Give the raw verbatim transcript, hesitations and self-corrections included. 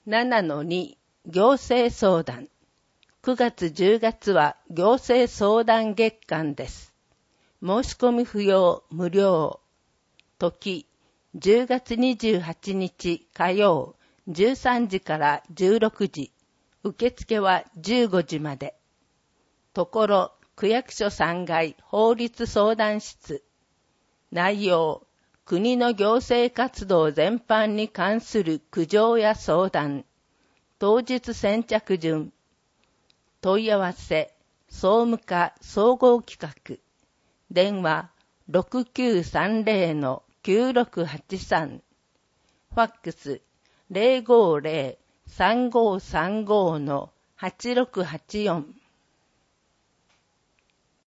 ななのに 行政相談。くがつじゅうがつは行政相談月間です。申し込み不要無料。時じゅうがつにじゅうはちにち火曜じゅうさんじからじゅうろくじ。受付はじゅうごじまで。ところ区役所さんがい法律相談室。内容、国の行政活動全般に関する苦情や相談。当日先着順。問い合わせ、総務課総合企画。電話 ろくきゅうさんぜろのきゅうろくはちさん。ファックス ゼロごゼロさんごさんごのはちろくはちよん。